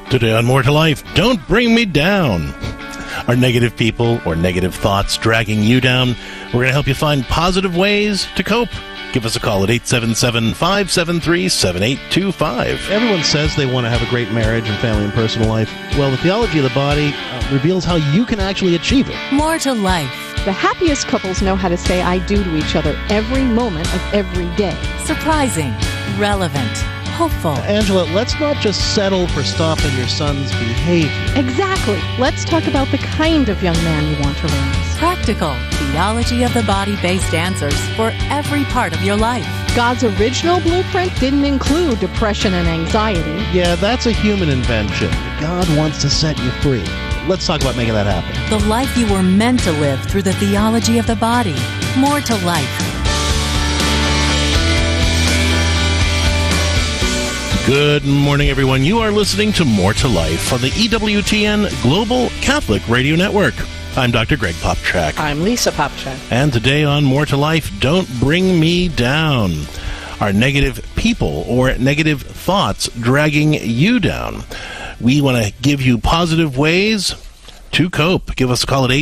Today on More to Life, don't bring me down. Are negative people or negative thoughts dragging you down? We're going to help you find positive ways to cope. Give us a call at 877-573-7825. Everyone says they want to have a great marriage and family and personal life. Well, the theology of the body reveals how you can actually achieve it. More to Life. The happiest couples know how to say I do to each other every moment of every day. Surprising, relevant, hopeful. Angela, let's not just settle for stopping your son's behavior. Exactly. Let's talk about the kind of young man you want to raise. Practical, theology of the body-based answers for every part of your life. God's original blueprint didn't include depression and anxiety. Yeah, that's a human invention. God wants to set you free. Let's talk about making that happen. The life you were meant to live through the theology of the body. More to Life. Good morning, everyone. You are listening to More to Life on the EWTN Global Catholic Radio Network. I'm Dr. Greg Popchak. I'm Lisa Popchak. And today on More to Life, don't bring me down. Are negative people or negative thoughts dragging you down? We want to give you positive ways to cope. Give us a call at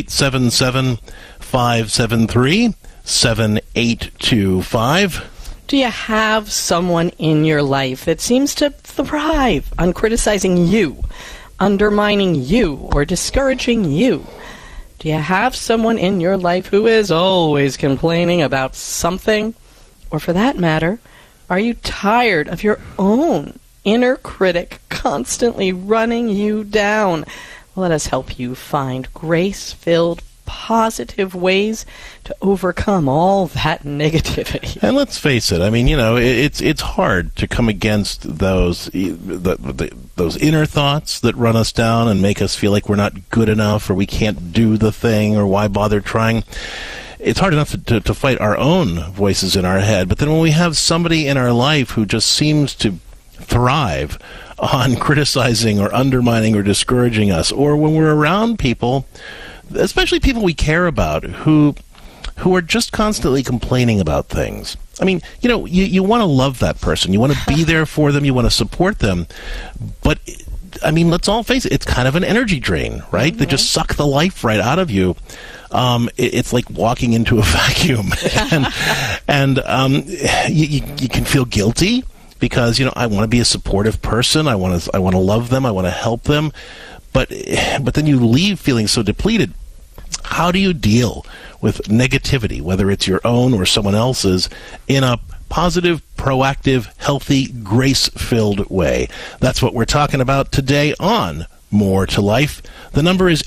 877-573-7825. Do you have someone in your life that seems to thrive on criticizing you, undermining you, or discouraging you? Do you have someone in your life who is always complaining about something? Or for that matter, are you tired of your own inner critic constantly running you down? Let us help you find grace-filled, positive ways to overcome all that negativity. And let's face it, I mean, you know, it's hard to come against those inner thoughts that run us down and make us feel like we're not good enough or we can't do the thing or why bother trying. It's hard enough to fight our own voices in our head, but then when we have somebody in our life who just seems to thrive on criticizing or undermining or discouraging us, or when we're around people, especially people we care about, who are just constantly complaining about things. I mean, you know, you want to love that person. You want to be there for them. You want to support them. But, I mean, let's all face it, it's kind of an energy drain, right? Mm-hmm. They just suck the life right out of you. It's like walking into a vacuum. and you can feel guilty because, you know, I want to be a supportive person. I want to love them. I want to help them. But then you leave feeling so depleted. How do you deal with negativity, whether it's your own or someone else's, in a positive, proactive, healthy, grace-filled way? That's what we're talking about today on More to Life. The number is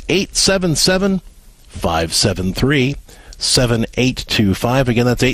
877-573-7825. Again, that's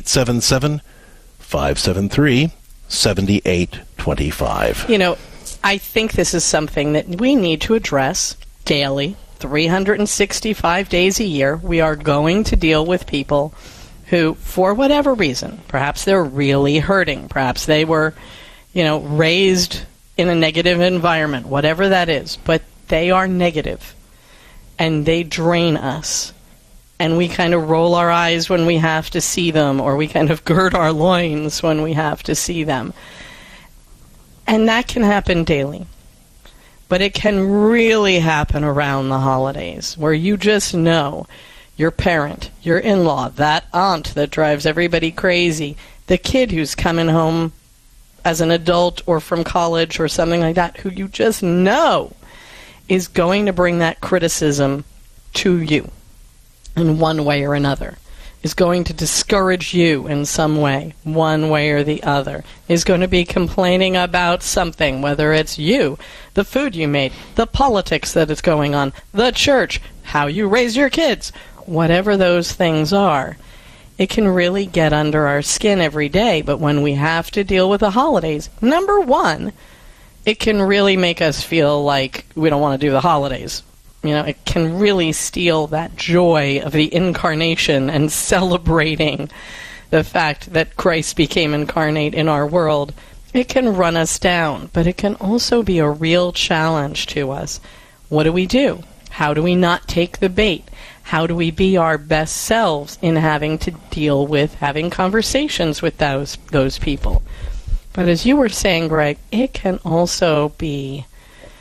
877-573-7825. You know, I think this is something that we need to address daily, 365 days a year. We are going to deal with people who, for whatever reason, perhaps they're really hurting, perhaps they were, you know, raised in a negative environment, whatever that is, but they are negative and they drain us. And we kind of roll our eyes when we have to see them, or we kind of gird our loins when we have to see them. And that can happen daily. But it can really happen around the holidays, where you just know your parent, your in-law, that aunt that drives everybody crazy, the kid who's coming home as an adult or from college or something like that, who you just know is going to bring that criticism to you in one way or another, is going to discourage you in some way, one way or the other, is going to be complaining about something, whether it's you, the food you made, the politics that is going on, the church, how you raise your kids, whatever those things are. It can really get under our skin every day, but when we have to deal with the holidays, number one, it can really make us feel like we don't want to do the holidays. You know, it can really steal that joy of the incarnation and celebrating the fact that Christ became incarnate in our world. It can run us down, but it can also be a real challenge to us. What do we do? How do we not take the bait? How do we be our best selves in having to deal with having conversations with those people? But as you were saying, Greg, it can also be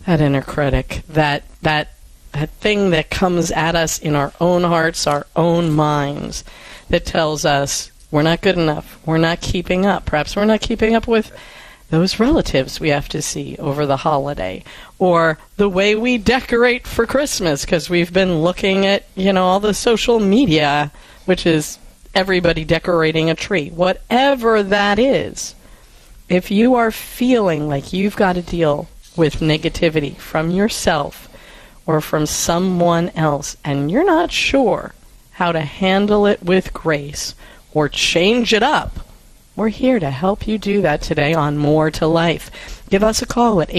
That inner critic, that thing that comes at us in our own hearts, our own minds, that tells us we're not good enough, we're not keeping up. Perhaps we're not keeping up with those relatives we have to see over the holiday, or the way we decorate for Christmas, because we've been looking at, all the social media, which is everybody decorating a tree. Whatever that is, if you are feeling like you've got to deal with negativity from yourself or from someone else, and you're not sure how to handle it with grace or change it up, we're here to help you do that today on More to Life. Give us a call at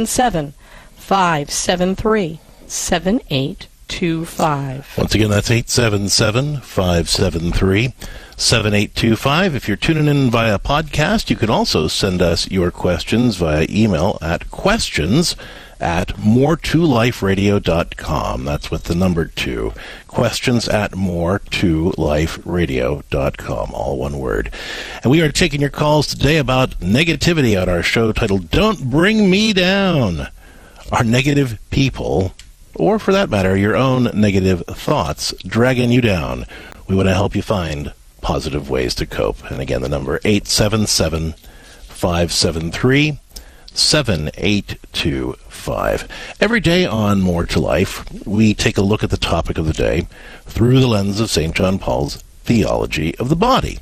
877-573-7825. Once again, that's 877-573-7825. If you're tuning in via podcast, you can also send us your questions via email at questions@more2liferadio.com. That's with the number 2. questions@more2liferadio.com. All one word. And we are taking your calls today about negativity on our show titled Don't Bring Me Down. Are negative people, or for that matter, your own negative thoughts, dragging you down? We want to help you find positive ways to cope. And again, the number 877-573-7825. Every day on More to Life, we take a look at the topic of the day through the lens of St. John Paul's theology of the body.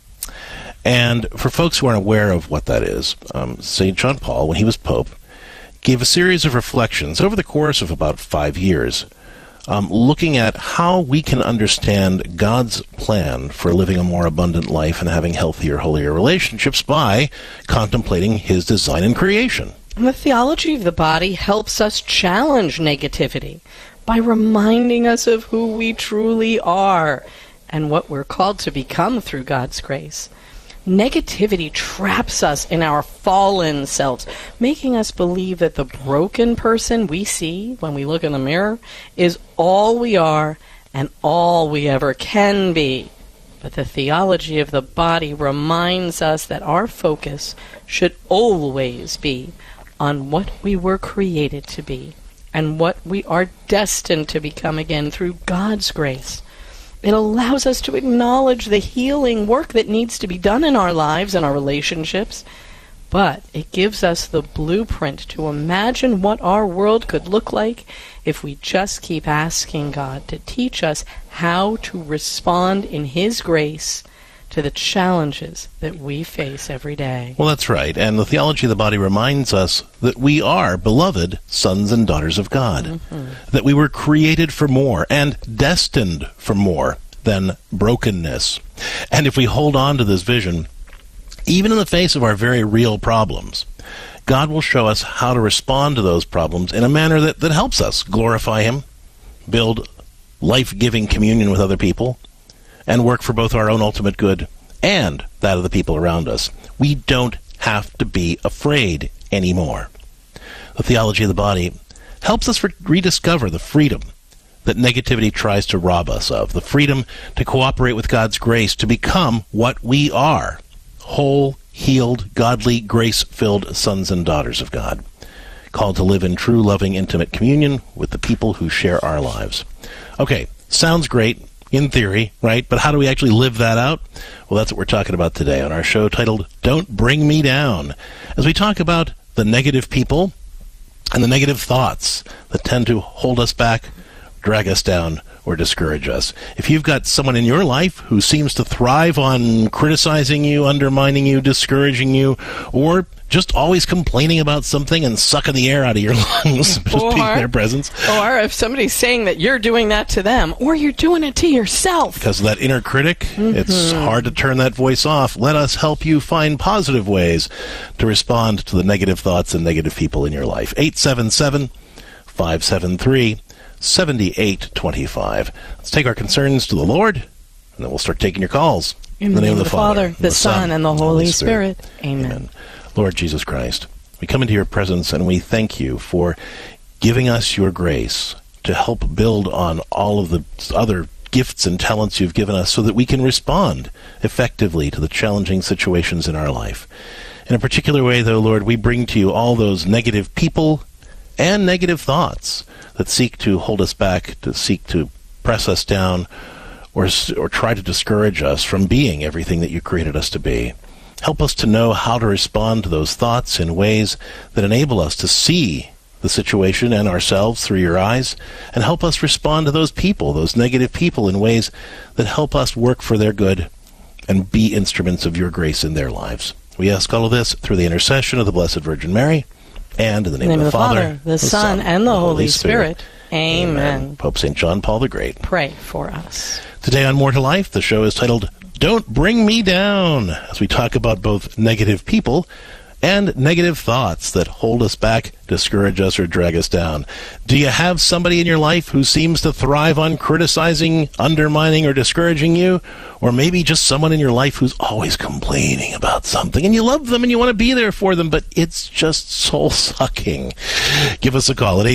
And for folks who aren't aware of what that is, St. John Paul, when he was Pope, gave a series of reflections over the course of about 5 years, looking at how we can understand God's plan for living a more abundant life and having healthier, holier relationships by contemplating his design and creation. And the theology of the body helps us challenge negativity by reminding us of who we truly are and what we're called to become through God's grace. Negativity traps us in our fallen selves, making us believe that the broken person we see when we look in the mirror is all we are and all we ever can be. But the theology of the body reminds us that our focus should always be on what we were created to be and what we are destined to become again through God's grace. It allows us to acknowledge the healing work that needs to be done in our lives and our relationships, but it gives us the blueprint to imagine what our world could look like if we just keep asking God to teach us how to respond in His grace to the challenges that we face every day. Well, that's right. And the theology of the body reminds us that we are beloved sons and daughters of God, that we were created for more and destined for more than brokenness. And if we hold on to this vision, even in the face of our very real problems, God will show us how to respond to those problems in a manner that helps us glorify Him, build life-giving communion with other people, and work for both our own ultimate good and that of the people around us. We don't have to be afraid anymore. The theology of the body helps us rediscover the freedom that negativity tries to rob us of, the freedom to cooperate with God's grace to become what we are, whole, healed, godly, grace-filled sons and daughters of God, called to live in true, loving, intimate communion with the people who share our lives. Okay, sounds great in theory, right? But how do we actually live that out? Well, that's what we're talking about today on our show titled Don't Bring Me Down, as we talk about the negative people and the negative thoughts that tend to hold us back, drag us down, or discourage us. If you've got someone in your life who seems to thrive on criticizing you, undermining you, discouraging you, or just always complaining about something and sucking the air out of your lungs, just being in their presence. Or if somebody's saying that you're doing that to them, or you're doing it to yourself. Because of that inner critic, it's hard to turn that voice off. Let us help you find positive ways to respond to the negative thoughts and negative people in your life. 877-573-7825. Let's take our concerns to the Lord, and then we'll start taking your calls. In the name of the Father, the Son, and the Holy Spirit. Amen. Lord Jesus Christ, we come into your presence and we thank you for giving us your grace to help build on all of the other gifts and talents you've given us so that we can respond effectively to the challenging situations in our life. In a particular way, though, Lord, we bring to you all those negative people and negative thoughts that seek to hold us back, to seek to press us down, or try to discourage us from being everything that you created us to be. Help us to know how to respond to those thoughts in ways that enable us to see the situation and ourselves through your eyes, and help us respond to those people, those negative people, in ways that help us work for their good and be instruments of your grace in their lives. We ask all of this through the intercession of the Blessed Virgin Mary, and in the name of the Father, the Son, and the Holy Spirit. Amen. Pope St. John Paul the Great, pray for us. Today on More to Life, the show is titled Don't Bring Me Down, as we talk about both negative people and negative thoughts that hold us back, discourage us, or drag us down. Do you have somebody in your life who seems to thrive on criticizing, undermining, or discouraging you? Or maybe just someone in your life who's always complaining about something, and you love them and you want to be there for them, but it's just soul-sucking. Give us a call at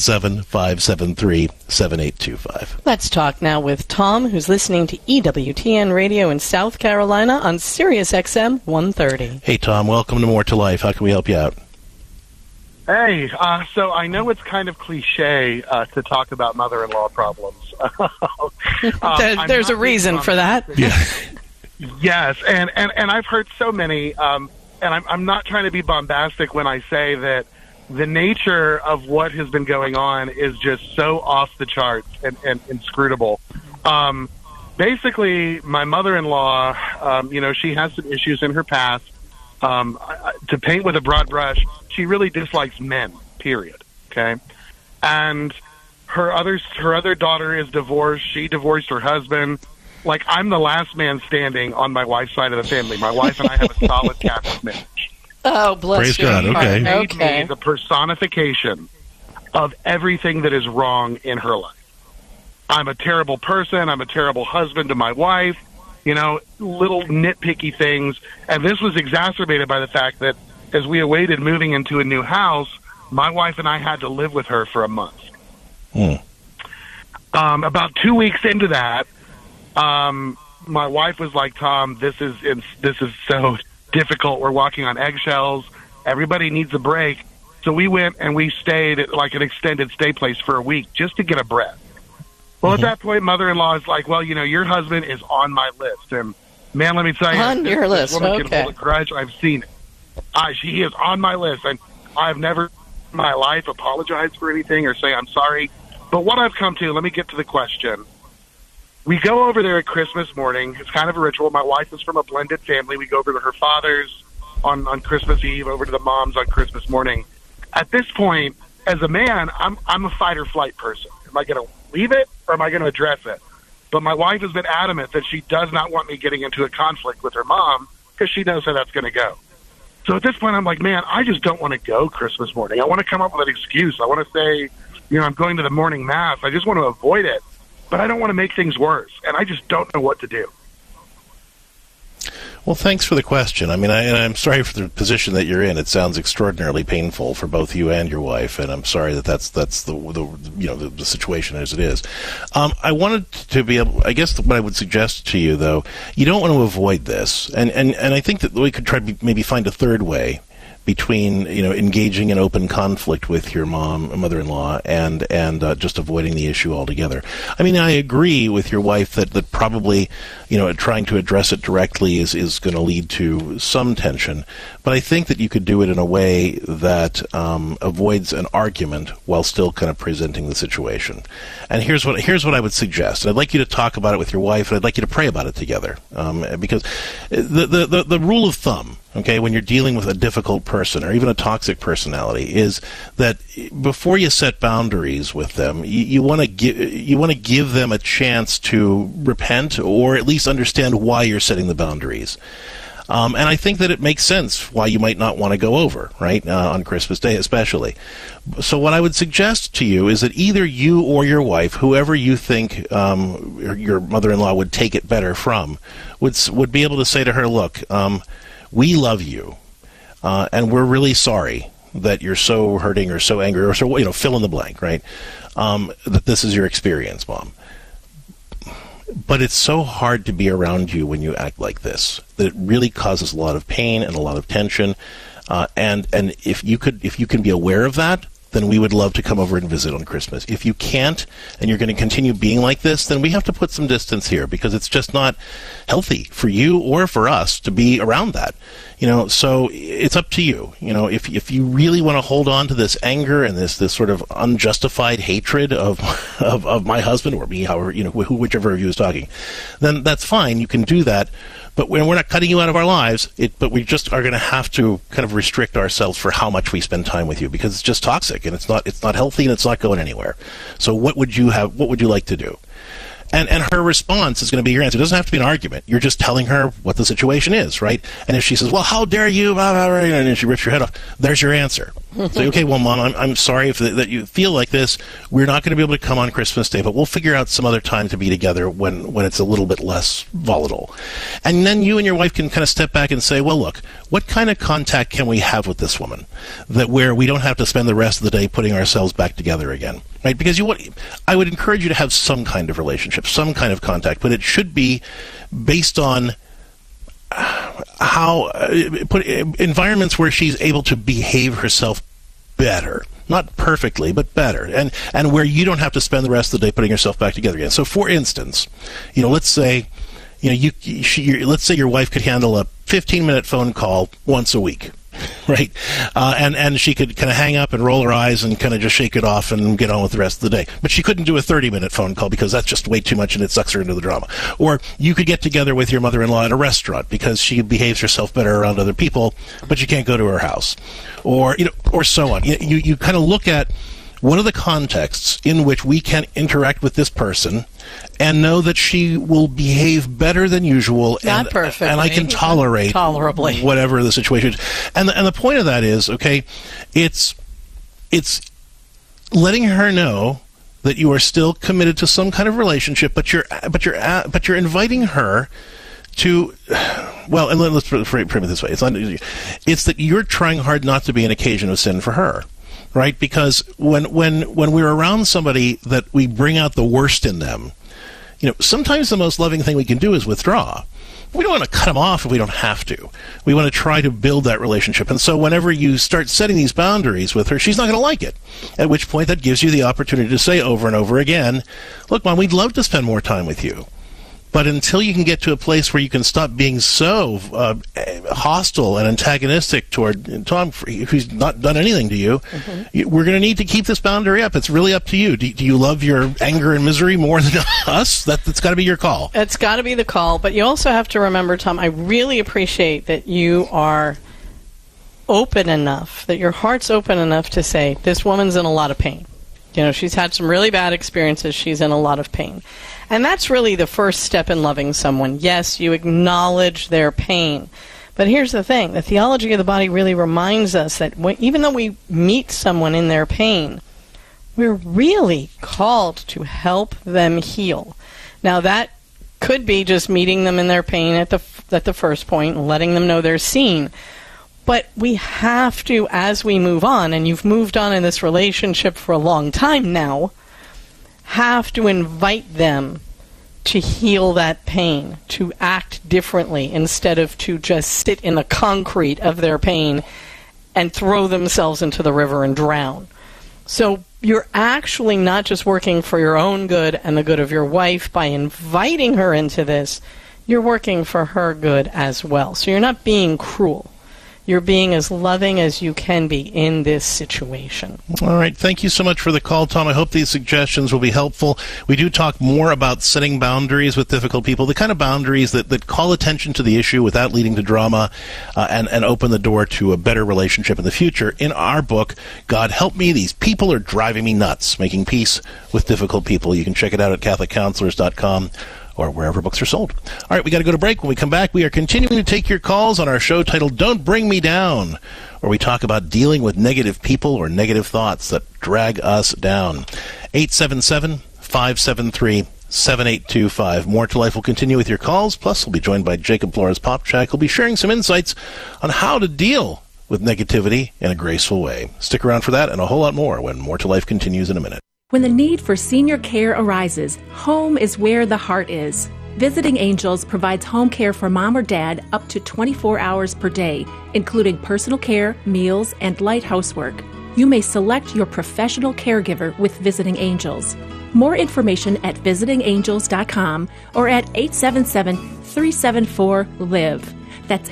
877-573-7825. Let's talk now with Tom, who's listening to EWTN Radio in South Carolina on Sirius XM 130. Hey, Tom, welcome to More to Life. How can we help you out? Hey, so I know it's kind of cliche to talk about mother-in-law problems. There's a reason for that. Yeah. Yes, and I've heard so many, and I'm not trying to be bombastic when I say that the nature of what has been going on is just so off the charts and inscrutable. Basically, my mother-in-law, she has some issues in her past. To paint with a broad brush, she really dislikes men, period. Okay? And her other daughter is divorced. She divorced her husband. Like, I'm the last man standing on my wife's side of the family. My wife and I have a solid Catholic marriage. Oh, bless you. God, okay. Made me the personification of everything that is wrong in her life. I'm a terrible person. I'm a terrible husband to my wife. Little nitpicky things. And this was exacerbated by the fact that as we awaited moving into a new house, my wife and I had to live with her for a month. About 2 weeks into that, my wife was like, Tom, this is so difficult. We're walking on eggshells. Everybody needs a break. So we went and we stayed at like an extended stay place for a week just to get a breath. Well, at that point, mother-in-law is like, well, your husband is on my list. And, man, let me tell you. On your list, this woman okay. can hold a grudge. I've seen it. She is on my list. And I've never in my life apologized for anything or say I'm sorry. But what I've come to, let me get to the question. We go over there at Christmas morning. It's kind of a ritual. My wife is from a blended family. We go over to her father's on Christmas Eve, over to the mom's on Christmas morning. At this point, as a man, I'm a fight or flight person. Am I going to leave it or am I going to address it? But my wife has been adamant that she does not want me getting into a conflict with her mom because she knows how that's going to go. So at this point, I'm like, man, I just don't want to go Christmas morning. I want to come up with an excuse. I want to say, I'm going to the morning mass. I just want to avoid it. But I don't want to make things worse. And I just don't know what to do. Well, thanks for the question. I mean, I'm sorry for the position that you're in. It sounds extraordinarily painful for both you and your wife, and I'm sorry that's the situation as it is. I wanted to be able. I guess what I would suggest to you, though, you don't want to avoid this, and I think that we could try to maybe find a third way between engaging in open conflict with your mother-in-law and just avoiding the issue altogether. I mean, I agree with your wife that probably trying to address it directly is going to lead to some tension, but I think that you could do it in a way that avoids an argument while still kind of presenting the situation. And here's what I would suggest. I'd like you to talk about it with your wife, and I'd like you to pray about it together, because the rule of thumb, okay, when you're dealing with a difficult person or even a toxic personality, is that before you set boundaries with them, you want to give them a chance to repent or at least understand why you're setting the boundaries. And I think that it makes sense why you might not want to go over, right, on Christmas Day especially. So what I would suggest to you is that either you or your wife, whoever you think your mother-in-law would take it better from, would be able to say to her, look, we love you, and we're really sorry that you're so hurting or so angry or so, fill in the blank, right, that this is your experience, Mom. But it's so hard to be around you when you act like this, that it really causes a lot of pain and a lot of tension. And if you can be aware of that then we would love to come over and visit on Christmas. If you can't, and you're going to continue being like this, then we have to put some distance here, because it's just not healthy for you or for us to be around that. So it's up to you. If you really want to hold on to this anger and this sort of unjustified hatred of my husband or me, however, whichever of you is talking, then that's fine. You can do that. But we're not cutting you out of our lives, but we just are going to have to kind of restrict ourselves for how much we spend time with you, because it's just toxic and it's not healthy and it's not going anywhere. So what would you like to do? And her response is going to be your answer. It doesn't have to be an argument. You're just telling her what the situation is, right? And if she says, well, how dare you, blah, blah, blah, and then she rips your head off, there's your answer. Say, okay, well, Mom, I'm sorry that you feel like this. We're not going to be able to come on Christmas Day, but we'll figure out some other time to be together when it's a little bit less volatile. And then you and your wife can kind of step back and say, well, look, what kind of contact can we have with this woman where we don't have to spend the rest of the day putting ourselves back together again? Right? Because I would encourage you to have some kind of relationship, some kind of contact, but it should be based on environments where she's able to behave herself better. Not perfectly, but better. And where you don't have to spend the rest of the day putting yourself back together again. So for instance, let's say, let's say your wife could handle a 15-minute phone call once a week. Right? And she could kind of hang up and roll her eyes and kind of just shake it off and get on with the rest of the day. But she couldn't do a 30-minute phone call because that's just way too much and it sucks her into the drama. Or you could get together with your mother-in-law at a restaurant because she behaves herself better around other people, but you can't go to her house. Or, or so on. You kind of look at what are the contexts in which we can interact with this person and know that she will behave better than usual, not perfectly, and I can tolerably whatever the situation is. And the point of that is, okay, it's letting her know that you are still committed to some kind of relationship, but you're inviting her to, well, and let's frame it this way: it's that you're trying hard not to be an occasion of sin for her. Right? Because when we're around somebody that we bring out the worst in them, sometimes the most loving thing we can do is withdraw. We don't want to cut them off if we don't have to. We want to try to build that relationship. And so whenever you start setting these boundaries with her, she's not going to like it. At which point that gives you the opportunity to say over and over again, look, Mom, we'd love to spend more time with you. But until you can get to a place where you can stop being so hostile and antagonistic toward Tom, who's not done anything to you, we're going to need to keep this boundary up. It's really up to you. Do you love your anger and misery more than us? That's got to be your call. It's got to be the call. But you also have to remember, Tom, I really appreciate that you are open enough, that your heart's open enough to say, this woman's in a lot of pain. She's had some really bad experiences. She's in a lot of pain. And that's really the first step in loving someone. Yes, you acknowledge their pain. But here's the thing. The theology of the body really reminds us that even though we meet someone in their pain, we're really called to help them heal. Now, that could be just meeting them in their pain at the first point and letting them know they're seen. But we have to, as we move on, and you've moved on in this relationship for a long time now, have to invite them to heal that pain, to act differently instead of to just sit in the concrete of their pain and throw themselves into the river and drown. So you're actually not just working for your own good and the good of your wife by inviting her into this, you're working for her good as well. So you're not being cruel. You're being as loving as you can be in this situation. All right. Thank you so much for the call, Tom. I hope these suggestions will be helpful. We do talk more about setting boundaries with difficult people, the kind of boundaries that call attention to the issue without leading to drama and open the door to a better relationship in the future. In our book, God Help Me, These People Are Driving Me Nuts, Making Peace with Difficult People. You can check it out at CatholicCounselors.com. or wherever books are sold. All right, we got to go to break. When we come back, we are continuing to take your calls on our show titled Don't Bring Me Down, where we talk about dealing with negative people or negative thoughts that drag us down. 877-573-7825. More to Life will continue with your calls. Plus, we'll be joined by Jacob Flores Popchak, who'll be sharing some insights on how to deal with negativity in a graceful way. Stick around for that and a whole lot more when More to Life continues in a minute. When the need for senior care arises, home is where the heart is. Visiting Angels provides home care for mom or dad up to 24 hours per day, including personal care, meals, and light housework. you may select your professional caregiver with Visiting Angels. More information at visitingangels.com or at 877-374-LIVE. That's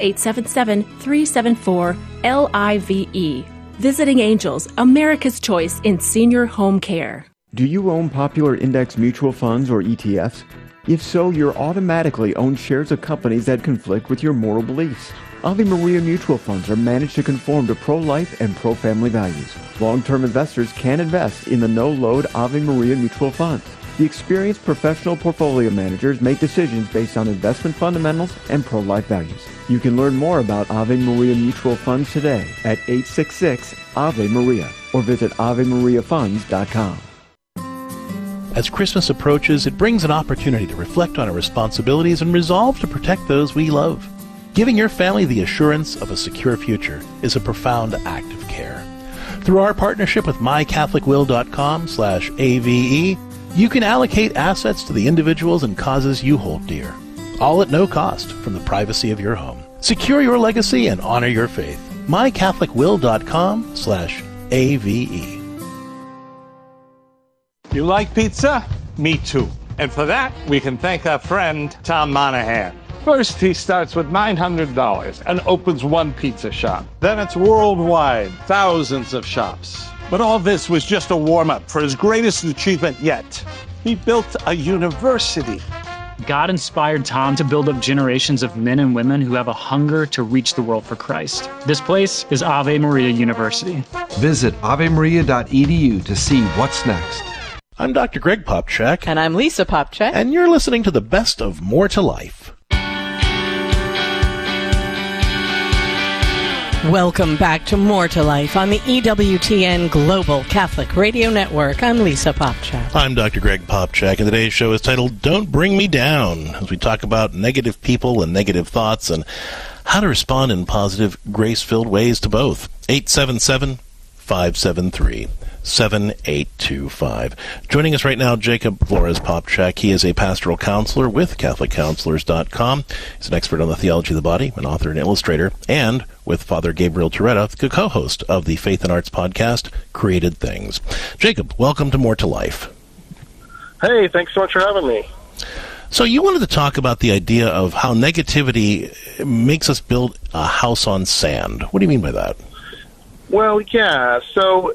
877-374-LIVE. Visiting Angels, America's choice in senior home care. Do you own popular index mutual funds or ETFs? If so, you're automatically own shares of companies that conflict with your moral beliefs. Ave Maria mutual funds are managed to conform to pro-life and pro-family values. Long-term investors can invest in the no-load Ave Maria mutual funds. The experienced professional portfolio managers make decisions based on investment fundamentals and pro-life values. You can learn more about Ave Maria mutual funds today at 866-AVE-MARIA or visit AveMariaFunds.com. As Christmas approaches, it brings an opportunity to reflect on our responsibilities and resolve to protect those we love. Giving your family the assurance of a secure future is a profound act of care. Through our partnership with mycatholicwill.com/AVE, you can allocate assets to the individuals and causes you hold dear, all at no cost from the privacy of your home. Secure your legacy and honor your faith. mycatholicwill.com/AVE. You like pizza? Me too. And for that, we can thank our friend Tom Monahan. First, he starts with $900 and opens one pizza shop. Then it's worldwide, thousands of shops. But all this was just a warm-up for his greatest achievement yet. He built a university. God inspired Tom to build up generations of men and women who have a hunger to reach the world for Christ. This place is Ave Maria University. Visit avemaria.edu to see what's next. I'm Dr. Greg Popcak. And I'm Lisa Popcak. And you're listening to the best of More to Life. Welcome back to More to Life on the EWTN Global Catholic Radio Network. I'm Lisa Popcak. I'm Dr. Greg Popcak, and today's show is titled Don't Bring Me Down, as we talk about negative people and negative thoughts and how to respond in positive, grace-filled ways to both. 877-573-7825. Joining us right now, Jacob Flores Popcak. He is a pastoral counselor with CatholicCounselors.com. He's an expert on the theology of the body, an author and illustrator, and with Father Gabriel Toretta, the co-host of the Faith and Arts podcast, Created Things. Jacob, welcome to More to Life. Hey, thanks so much for having me. So you wanted to talk about the idea of how negativity makes us build a house on sand. What do you mean by that? Well, yeah, so,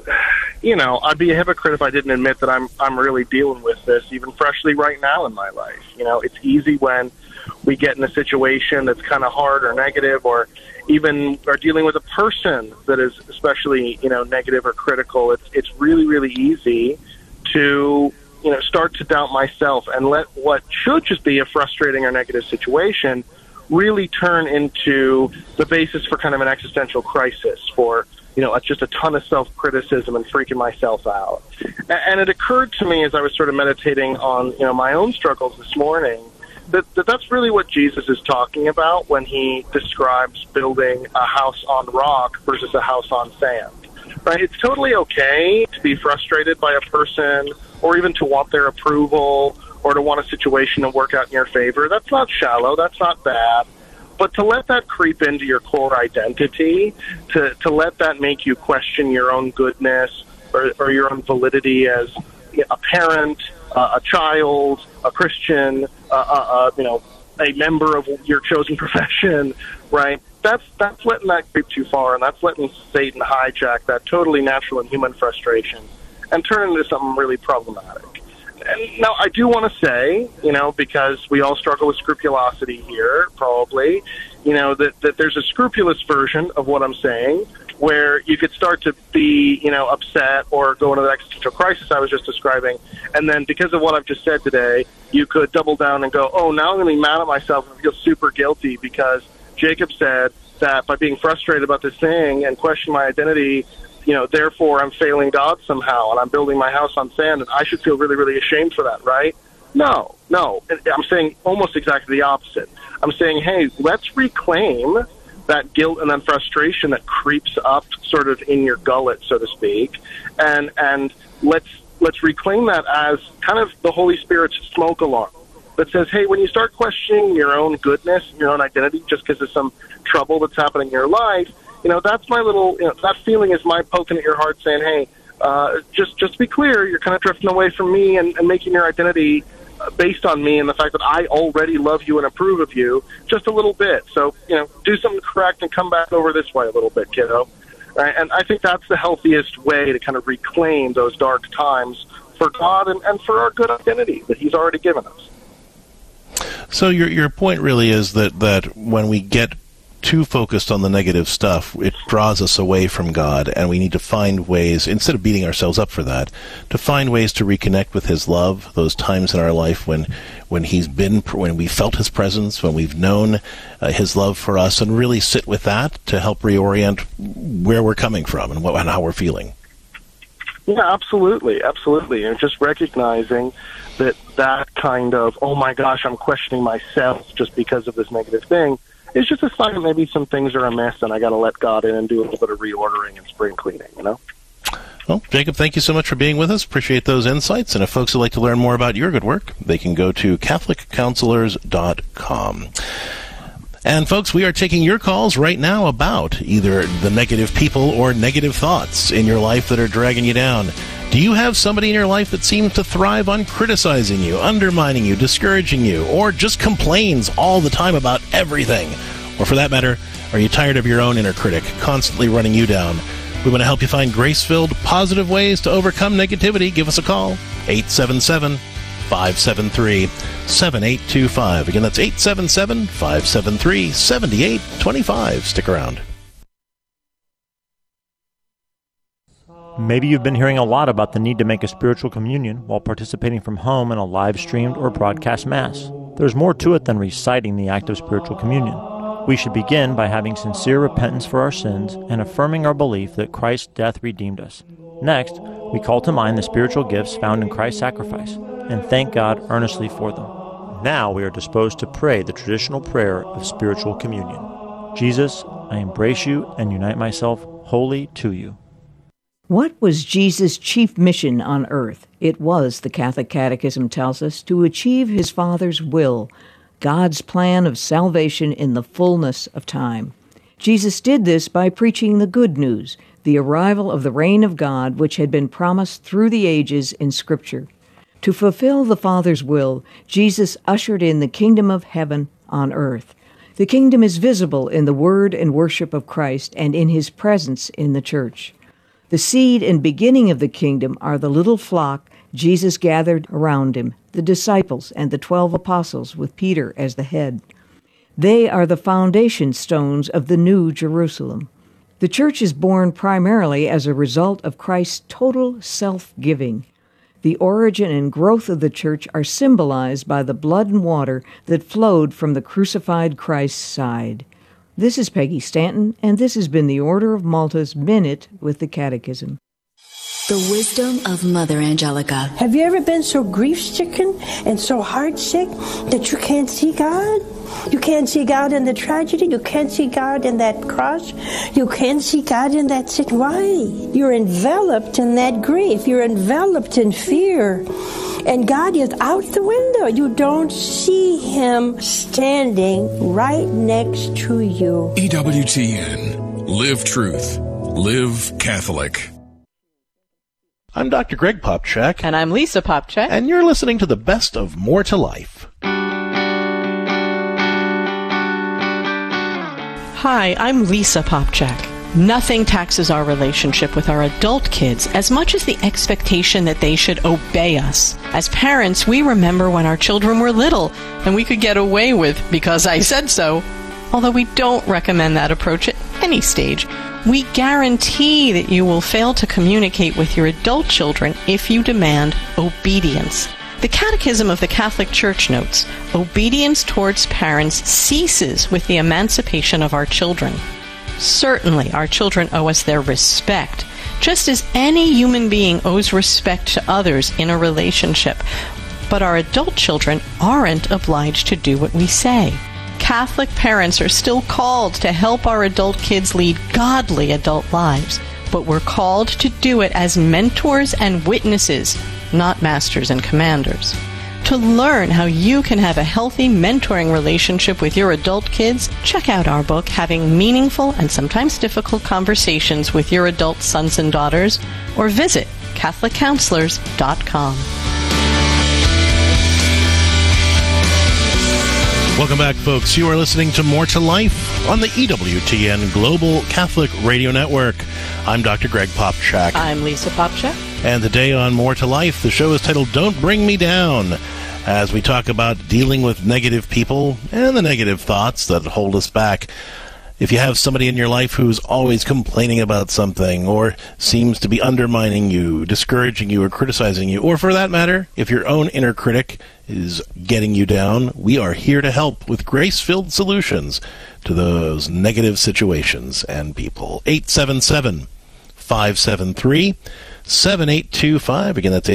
I'd be a hypocrite if I didn't admit that I'm really dealing with this, even freshly right now in my life. It's easy when we get in a situation that's kind of hard or negative, or even are dealing with a person that is especially, negative or critical. It's really, really easy to, start to doubt myself and let what should just be a frustrating or negative situation really turn into the basis for kind of an existential crisis, for just a ton of self-criticism and freaking myself out. And it occurred to me as I was sort of meditating on, my own struggles this morning, that's really what Jesus is talking about when he describes building a house on rock versus a house on sand. Right? It's totally okay to be frustrated by a person or even to want their approval or to want a situation to work out in your favor. That's not shallow. That's not bad. But to let that creep into your core identity, to let that make you question your own goodness or your own validity as a parent, a child, a Christian, a member of your chosen profession, right? That's letting that creep too far, and that's letting Satan hijack that totally natural and human frustration and turn it into something really problematic. And now, I do want to say, because we all struggle with scrupulosity here, probably, that there's a scrupulous version of what I'm saying where you could start to be, upset or go into the existential crisis I was just describing. And then because of what I've just said today, you could double down and go, oh, now I'm going to be mad at myself and feel super guilty because Jacob said that by being frustrated about this thing and question my identity, therefore I'm failing God somehow and I'm building my house on sand and I should feel really, really ashamed for that, right? No. I'm saying almost exactly the opposite. I'm saying, hey, let's reclaim that guilt and then frustration that creeps up sort of in your gullet, so to speak, and let's reclaim that as kind of the Holy Spirit's smoke alarm that says, hey, when you start questioning your own goodness, your own identity, just because of some trouble that's happening in your life, that's my little, that feeling is my poking at your heart saying, hey, just to be clear, you're kind of drifting away from me and making your identity based on me and the fact that I already love you and approve of you just a little bit. So, do something correct and come back over this way a little bit, kiddo. Right? And I think that's the healthiest way to kind of reclaim those dark times for God and for our good identity that he's already given us. So your point really is that when we get too focused on the negative stuff, it draws us away from God, and we need to find ways, instead of beating ourselves up for that, to find ways to reconnect with his love, those times in our life when we felt his presence, when we've known his love for us, and really sit with that to help reorient where we're coming from and how we're feeling. Yeah, absolutely. And just recognizing that kind of, oh my gosh, I'm questioning myself just because of this negative thing, it's just a sign that maybe some things are amiss and I got to let God in and do a little bit of reordering and spring cleaning, Well, Jacob, thank you so much for being with us. Appreciate those insights. And if folks would like to learn more about your good work, they can go to CatholicCounselors.com. And folks, we are taking your calls right now about either the negative people or negative thoughts in your life that are dragging you down. Do you have somebody in your life that seems to thrive on criticizing you, undermining you, discouraging you, or just complains all the time about everything? Or for that matter, are you tired of your own inner critic constantly running you down? We want to help you find grace-filled, positive ways to overcome negativity. Give us a call, 877-573-7825. Again, that's 877-573-7825. Stick around. Maybe you've been hearing a lot about the need to make a spiritual communion while participating from home in a live-streamed or broadcast Mass. There's more to it than reciting the act of spiritual communion. We should begin by having sincere repentance for our sins and affirming our belief that Christ's death redeemed us. Next, we call to mind the spiritual gifts found in Christ's sacrifice and thank God earnestly for them. Now we are disposed to pray the traditional prayer of spiritual communion. Jesus, I embrace you and unite myself wholly to you. What was Jesus' chief mission on earth? It was, the Catholic Catechism tells us, to achieve his Father's will, God's plan of salvation in the fullness of time. Jesus did this by preaching the good news, the arrival of the reign of God which had been promised through the ages in Scripture. To fulfill the Father's will, Jesus ushered in the kingdom of heaven on earth. The kingdom is visible in the word and worship of Christ and in his presence in the church. The seed and beginning of the kingdom are the little flock Jesus gathered around him, the disciples and the 12 apostles with Peter as the head. They are the foundation stones of the New Jerusalem. The church is born primarily as a result of Christ's total self-giving. The origin and growth of the church are symbolized by the blood and water that flowed from the crucified Christ's side. This is Peggy Stanton, and this has been the Order of Malta's Minute with the Catechism. The wisdom of Mother Angelica. Have you ever been so grief-stricken and so heart-sick that you can't see God? You can't see God in the tragedy. You can't see God in that cross. You can't see God in that sick. Why? You're enveloped in that grief. You're enveloped in fear. And God is out the window. You don't see him standing right next to you. EWTN. Live truth. Live Catholic. I'm Dr. Greg Popcak. And I'm Lisa Popcak. And you're listening to the best of More to Life. Hi, I'm Lisa Popcak. Nothing taxes our relationship with our adult kids as much as the expectation that they should obey us. As parents, we remember when our children were little and we could get away with "because I said so." Although we don't recommend that approach at any stage. We guarantee that you will fail to communicate with your adult children if you demand obedience. The Catechism of the Catholic Church notes, obedience towards parents ceases with the emancipation of our children. Certainly, our children owe us their respect, just as any human being owes respect to others in a relationship. But our adult children aren't obliged to do what we say. Catholic parents are still called to help our adult kids lead godly adult lives, but we're called to do it as mentors and witnesses, not masters and commanders. To learn how you can have a healthy mentoring relationship with your adult kids, check out our book, Having Meaningful and Sometimes Difficult Conversations with Your Adult Sons and Daughters, or visit CatholicCounselors.com. Welcome back, folks. You are listening to More to Life on the EWTN Global Catholic Radio Network. I'm Dr. Greg Popchak. I'm Lisa Popchak. And today on More to Life, the show is titled Don't Bring Me Down, as we talk about dealing with negative people and the negative thoughts that hold us back. If you have somebody in your life who's always complaining about something or seems to be undermining you, discouraging you, or criticizing you, or for that matter, if your own inner critic is getting you down, we are here to help with grace-filled solutions to those negative situations and people. 877-573-7825. Again, that's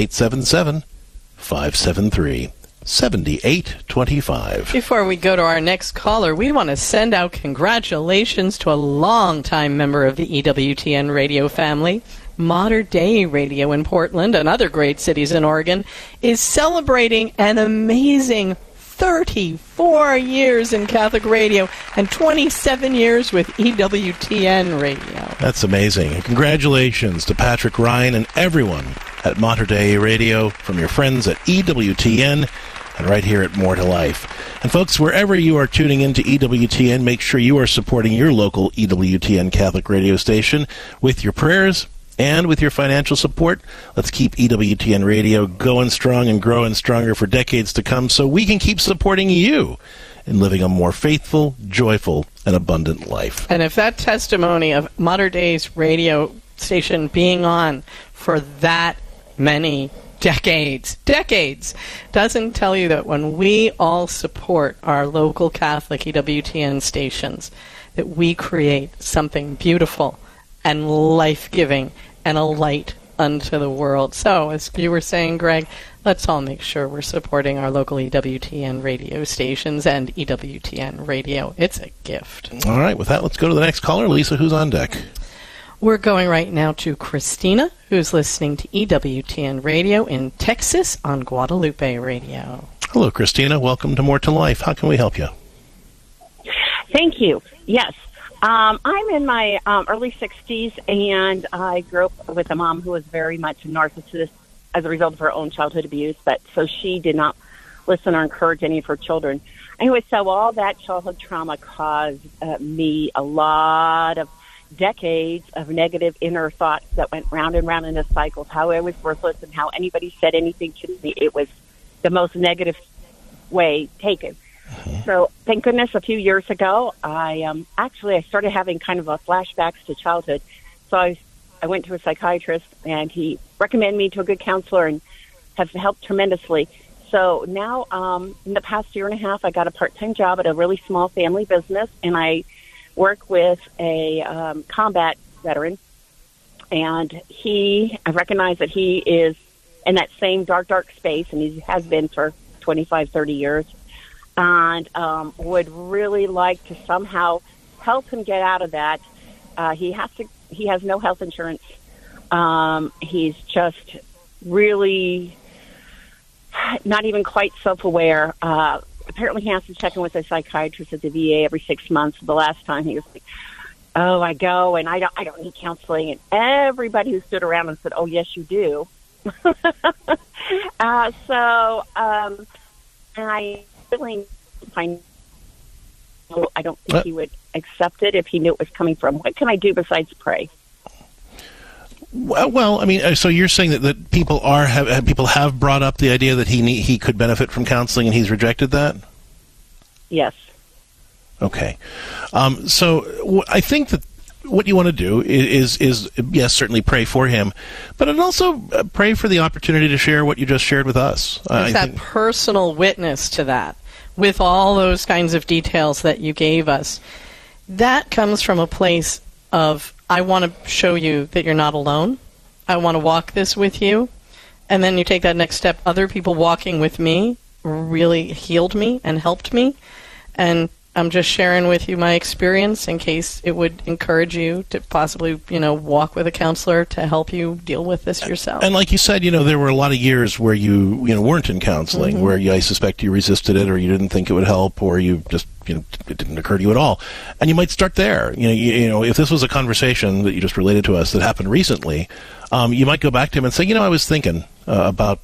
877-573-7825. Before we go to our next caller, we want to send out congratulations to a longtime member of the EWTN radio family. Mater Dei Radio in Portland and other great cities in Oregon is celebrating an amazing 34 years in Catholic radio and 27 years with EWTN Radio. That's amazing. Congratulations to Patrick Ryan and everyone at Mater Dei Radio from your friends at EWTN and right here at More to Life. And folks, wherever you are tuning into EWTN, make sure you are supporting your local EWTN Catholic radio station with your prayers and with your financial support. Let's keep EWTN Radio going strong and growing stronger for decades to come so we can keep supporting you in living a more faithful, joyful, and abundant life. And if that testimony of Mater Dei's radio station being on for that many decades, doesn't tell you that when we all support our local Catholic EWTN stations, that we create something beautiful and life-giving and a light unto the world. So, as you were saying, Greg, let's all make sure we're supporting our local EWTN radio stations and EWTN radio. It's a gift. All right, with that, let's go to the next caller. Lisa, who's on deck? We're going right now to Christina, who's listening to EWTN Radio in Texas on Guadalupe Radio. Hello, Christina. Welcome to More to Life. How can we help you? Thank you. Yes. I'm in my early 60s, and I grew up with a mom who was very much a narcissist as a result of her own childhood abuse, but so she did not listen or encourage any of her children. Anyway, so all that childhood trauma caused me a lot of decades of negative inner thoughts that went round and round in a cycle, how I was worthless and how anybody said anything to me. It was the most negative way taken. So thank goodness a few years ago, I started having kind of a flashbacks to childhood. So I went to a psychiatrist, and he recommended me to a good counselor and has helped tremendously. So now in the past year and a half, I got a part-time job at a really small family business, and I work with a combat veteran. And I recognize that he is in that same dark space, and he has been for 25, 30 years. And would really like to somehow help him get out of that. He has no health insurance. He's just really not even quite self-aware. Apparently he has to check in with a psychiatrist at the VA every 6 months. The last time he was like, oh, I go and I don't need counseling. And everybody who stood around and said, oh, yes, you do. And I really I don't think he would accept it if he knew it was coming from. What can I do besides pray? Well, I mean, so you're saying that people have brought up the idea that he could benefit from counseling, and he's rejected that? Yes. Okay. So I think that what you want to do is yes, certainly pray for him, but also pray for the opportunity to share what you just shared with us. There's that personal witness to that, with all those kinds of details that you gave us. That comes from a place of, I want to show you that you're not alone. I want to walk this with you. And then you take that next step. Other people walking with me really healed me and helped me. And I'm just sharing with you my experience in case it would encourage you to possibly, walk with a counselor to help you deal with this yourself. And like you said, there were a lot of years where you weren't in counseling, where I suspect you resisted it, or you didn't think it would help, or you just it didn't occur to you at all. And you might start there. If this was a conversation that you just related to us that happened recently, you might go back to him and say, I was thinking about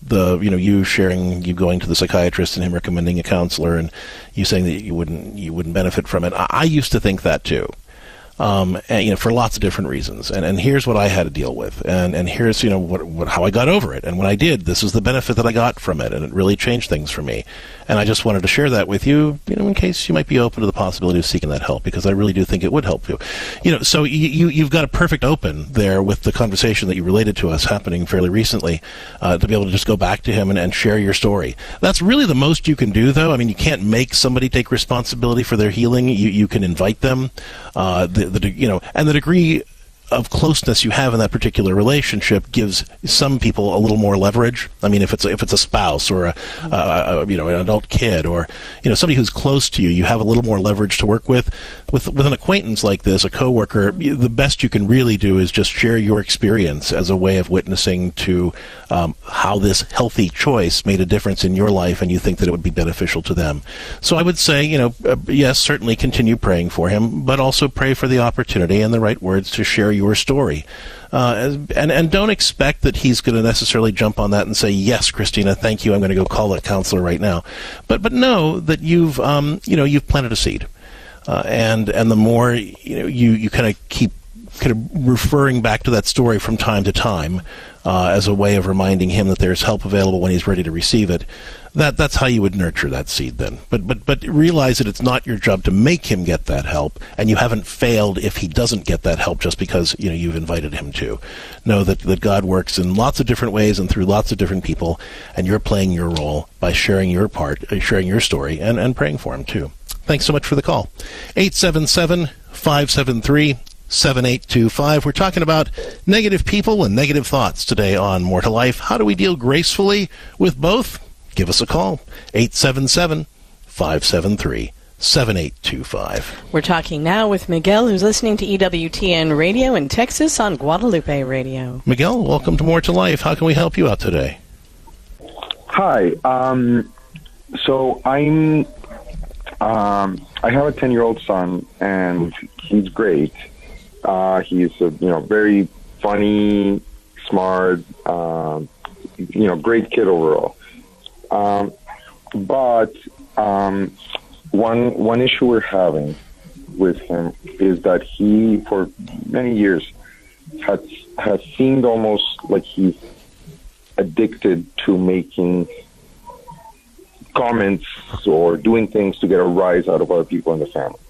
you going to the psychiatrist and him recommending a counselor, and you saying that you wouldn't benefit from it. I used to think that too. And, for lots of different reasons. And here's what I had to deal with. And here's, how I got over it. And when I did, this is the benefit that I got from it. And it really changed things for me. And I just wanted to share that with you, in case you might be open to the possibility of seeking that help, because I really do think it would help you. So you've got a perfect open there with the conversation that you related to us happening fairly recently, to be able to just go back to him and share your story. That's really the most you can do, though. I mean, you can't make somebody take responsibility for their healing. You can invite them. And the degree of closeness you have in that particular relationship gives some people a little more leverage. I mean, if it's a spouse or an adult kid or somebody who's close to you, you have a little more leverage to work with. With an acquaintance like this, a coworker, the best you can really do is just share your experience as a way of witnessing to how this healthy choice made a difference in your life, and you think that it would be beneficial to them. So I would say, yes, certainly continue praying for him, but also pray for the opportunity and the right words to share your story. And don't expect that he's going to necessarily jump on that and say, yes, Christina, thank you, I'm going to go call a counselor right now. But know that you've planted a seed. And the more you kind of keep referring back to that story from time to time, as a way of reminding him that there's help available when he's ready to receive it, that's how you would nurture that seed then. But realize that it's not your job to make him get that help, and you haven't failed if he doesn't get that help just because you've invited him to. Know that God works in lots of different ways and through lots of different people, and you're playing your role by sharing your part, sharing your story, and praying for him too. Thanks so much for the call. 877-573-7825. We're talking about negative people and negative thoughts today on More to Life. How do we deal gracefully with both? Give us a call. 877-573-7825. We're talking now with Miguel, who's listening to EWTN Radio in Texas on Guadalupe Radio. Miguel, welcome to More to Life. How can we help you out today? Hi. So I have a 10-year-old son, and he's great. He's a very funny, smart, great kid overall. But one issue we're having with him is that he, for many years, has seemed almost like he's addicted to making comments or doing things to get a rise out of other people in the family.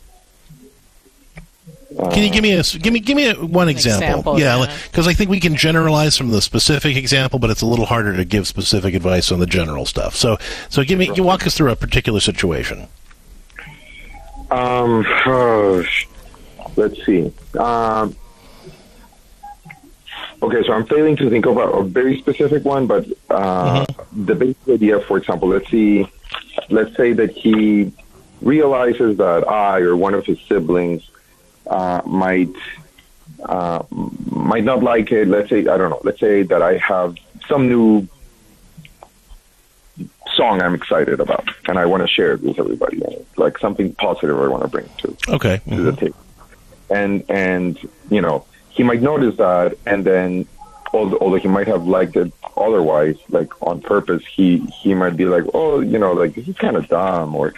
Can you give me one example? Yeah, because I think we can generalize from the specific example, but it's a little harder to give specific advice on the general stuff. So you walk us through a particular situation. Let's see. Okay, so I'm failing to think of a very specific one, but the basic idea, for example, let's say that he realizes that I or one of his siblings might not like it. Let's say, I don't know, let's say that I have some new song I'm excited about, and I want to share it with everybody, like something positive I want to bring to the table. And he might notice that, and then although he might have liked it otherwise, like on purpose, he might be like, oh, like this is kind of dumb, or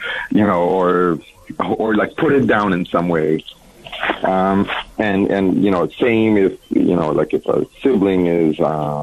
like put it down in some way. And same if like if a sibling is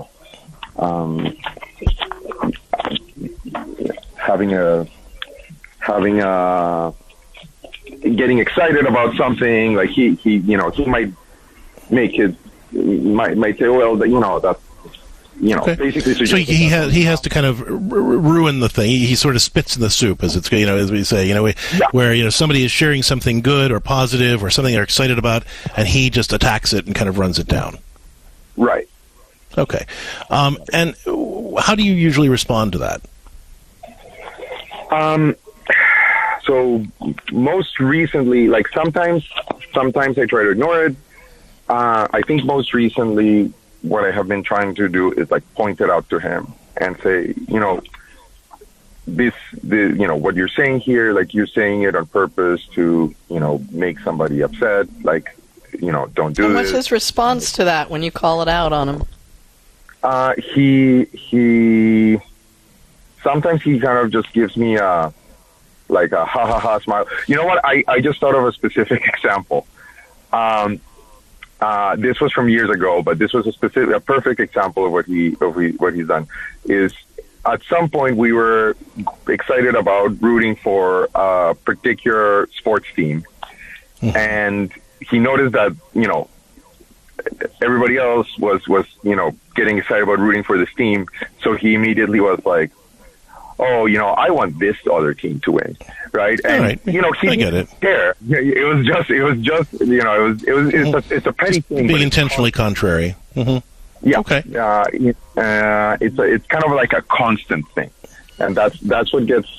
getting excited about something, like he might make it might say, well, that's basically. So he has to kind of ruin the thing. He sort of spits in the soup, as it's as we say. Where somebody is sharing something good or positive or something they're excited about, and he just attacks it and kind of runs it down. Right. Okay. And how do you usually respond to that? So most recently, like sometimes I try to ignore it. I think most recently what I have been trying to do is like point it out to him and say, what you're saying here, like you're saying it on purpose to, make somebody upset. Like, don't do and this. What's his response to that when you call it out on him? He sometimes he kind of just gives me a ha ha ha smile. You know what? I just thought of a specific example. This was from years ago, but this was a perfect example of what he's done. Is at some point we were excited about rooting for a particular sports team, and he noticed that everybody else was getting excited about rooting for this team, so he immediately was like, "Oh, I want this other team to win." Right. And, he didn't care. It's a petty thing. Being intentionally contrary. Mm-hmm. Yeah. Okay. It's kind of like a constant thing. And that's what gets,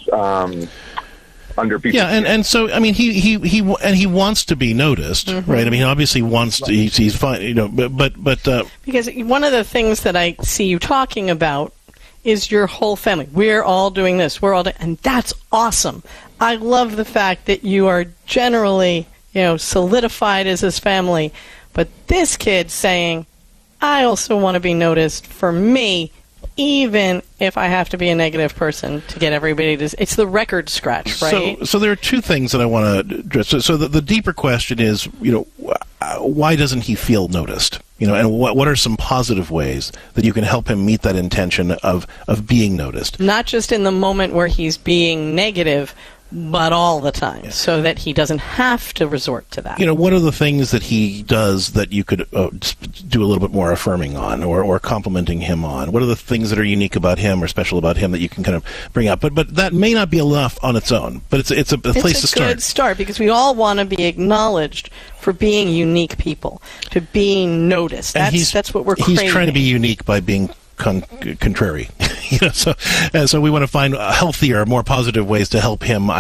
under people. Yeah. And so, I mean, he wants to be noticed, right? I mean, he obviously wants to, he's fine, but because one of the things that I see you talking about is your whole family. We're all doing this. And that's awesome. I love the fact that you are generally, solidified as his family. But this kid saying, I also want to be noticed for me, even if I have to be a negative person to get everybody to... It's the record scratch, right? So there are two things that I want to address. So the deeper question is, why doesn't he feel noticed? And what are some positive ways that you can help him meet that intention of being noticed? Not just in the moment where he's being negative, but all the time, so that he doesn't have to resort to that. What are the things that he does that you could do a little bit more affirming on or complimenting him on? What are the things that are unique about him or special about him that you can kind of bring up? But that may not be enough on its own, but it's a place to start. It's a good start, because we all want to be acknowledged for being unique people, to being noticed. That's what we're craving. He's trying to be unique by being contrary. So we want to find healthier, more positive ways to help him,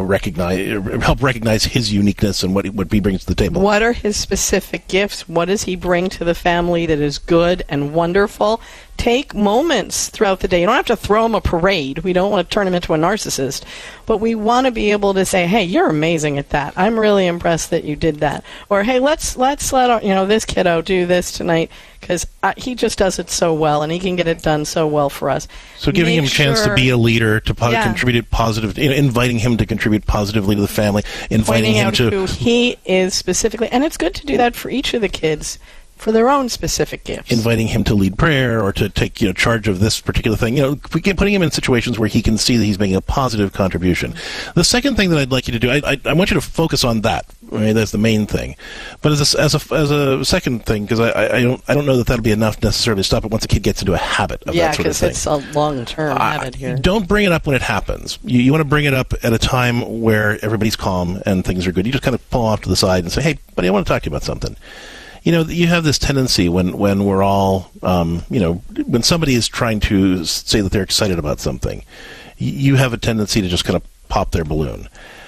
recognize his uniqueness and what he brings to the table. What are his specific gifts? What does he bring to the family that is good and wonderful? Take moments throughout the day. You don't have to throw him a parade. We don't want to turn him into a narcissist, but we want to be able to say, "Hey, you're amazing at that. I'm really impressed that you did that." Or, "Hey, let's let this kiddo do this tonight because he just does it so well and he can get it done so well for us." So giving him a chance to be a leader, to contribute positive, inviting him to contribute positively to the family, inviting him to who he is specifically, and it's good to do that for each of the kids, for their own specific gifts. Inviting him to lead prayer or to take charge of this particular thing. Putting him in situations where he can see that he's making a positive contribution. The second thing that I'd like you to do, I want you to focus on that. Right? That's the main thing. But as a second thing, because I don't know that that'll be enough necessarily to stop it once a kid gets into a habit of that sort of thing. Yeah, because it's a long-term habit here. Don't bring it up when it happens. You want to bring it up at a time where everybody's calm and things are good. You just kind of pull off to the side and say, "Hey, buddy, I want to talk to you about something." You have this tendency when we're all, when somebody is trying to say that they're excited about something, you have a tendency to just kind of pop their balloon.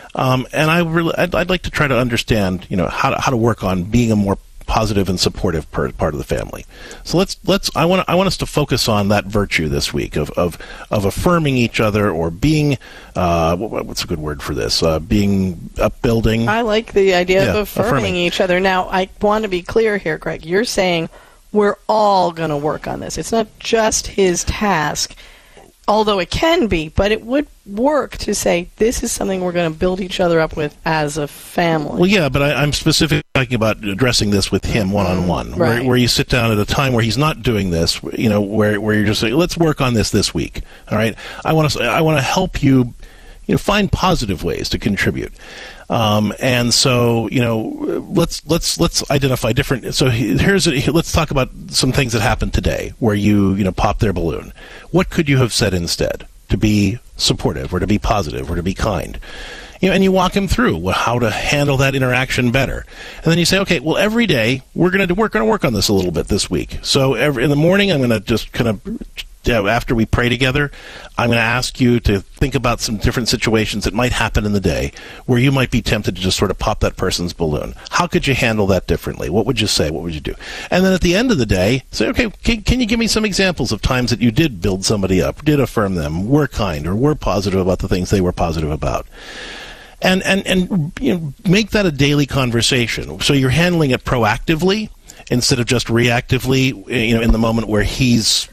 And I'd like to try to understand, how to work on being a more positive and supportive part of the family. So I want us to focus on that virtue this week of affirming each other, or being what's a good word for this? Being upbuilding. I like the idea of affirming each other. Now, I want to be clear here, Greg. You're saying we're all going to work on this. It's not just his task. Although it can be, but it would work to say this is something we're going to build each other up with as a family. Well, yeah, but I'm specifically talking about addressing this with him one-on-one, right. where you sit down at a time where he's not doing this, where you're just saying, let's work on this week, all right? I want to help you, find positive ways to contribute. And so, let's identify different. So let's talk about some things that happened today where you popped their balloon. What could you have said instead to be supportive or to be positive or to be kind? And you walk him through how to handle that interaction better. And then you say, okay, well, every day we're going to work on this a little bit this week. So in the morning, I'm going to just kind of after we pray together, I'm going to ask you to think about some different situations that might happen in the day where you might be tempted to just sort of pop that person's balloon. How could you handle that differently? What would you say? What would you do? And then at the end of the day, say, okay, can you give me some examples of times that you did build somebody up, did affirm them, were kind, or were positive about the things they were positive about? And make that a daily conversation. So you're handling it proactively instead of just reactively, in the moment where he's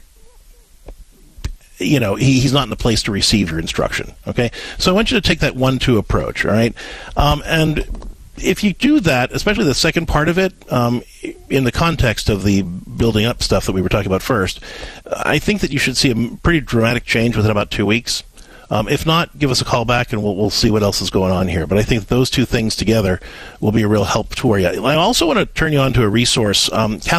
not in the place to receive your instruction. Okay, so I want you to take that 1-2 approach. All right, and if you do that, especially the second part of it, in the context of the building up stuff that we were talking about first, I think that you should see a pretty dramatic change within about 2 weeks. If not, give us a call back and we'll see what else is going on here. But I think those two things together will be a real help for you. I also want to turn you on to a resource,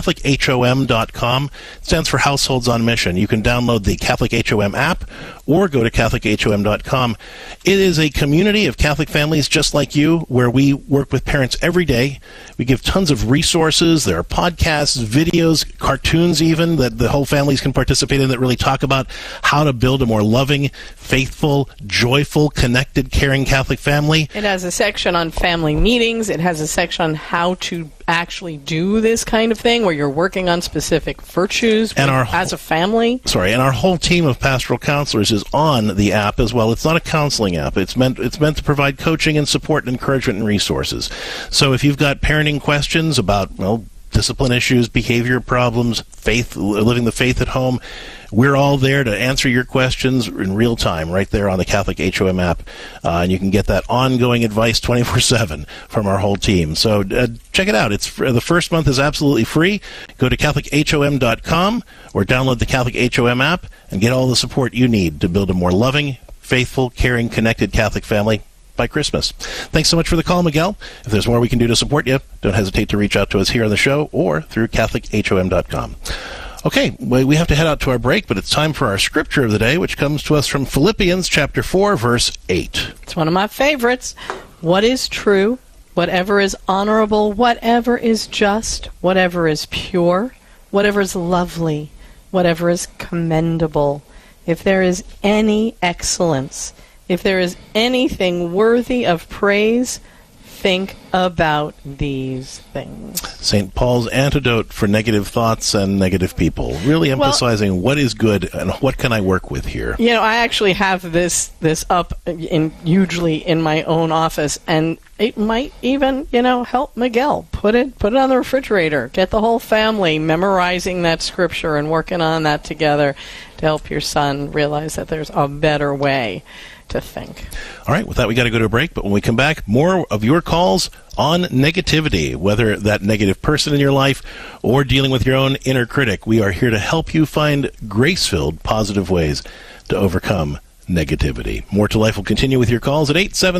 CatholicHOM.com. It stands for Households on Mission. You can download the Catholic HOM app or go to CatholicHOM.com. It is a community of Catholic families just like you where we work with parents every day. We give tons of resources. There are podcasts, videos, cartoons even that the whole families can participate in that really talk about how to build a more loving, faithful, joyful, connected, caring Catholic family. It has a section on family meetings. It has a section on how to actually do this kind of thing where you're working on specific virtues as a family. And our whole team of pastoral counselors is on the app as well. It's not a counseling app. It's meant to provide coaching and support and encouragement and resources. So if you've got parenting questions about, discipline issues, behavior problems, faith, living the faith at home, we're all there to answer your questions in real time right there on the Catholic HOM app. And you can get that ongoing advice 24/7 from our whole team. So check it out. The first month is absolutely free. Go to CatholicHOM.com or download the Catholic HOM app and get all the support you need to build a more loving, faithful, caring, connected Catholic family by Christmas. Thanks so much for the call, Miguel. If there's more we can do to support you, don't hesitate to reach out to us here on the show or through CatholicHOM.com. Okay, we have to head out to our break, but it's time for our scripture of the day, which comes to us from Philippians chapter 4, verse 8. It's one of my favorites. What is true, whatever is honorable, whatever is just, whatever is pure, whatever is lovely, whatever is commendable, if there is any excellence, if there is anything worthy of praise, think about these things. St. Paul's antidote for negative thoughts and negative people, really emphasizing what is good and what can I work with here. I actually have this up hugely in my own office, and it might even, help Miguel. Put it on the refrigerator. Get the whole family memorizing that scripture and working on that together to help your son realize that there's a better way to think. All right, with that, we got to go to a break, but when we come back, more of your calls on negativity, whether that negative person in your life or dealing with your own inner critic. We are here to help you find grace-filled, positive ways to overcome negativity. More to Life will continue with your calls at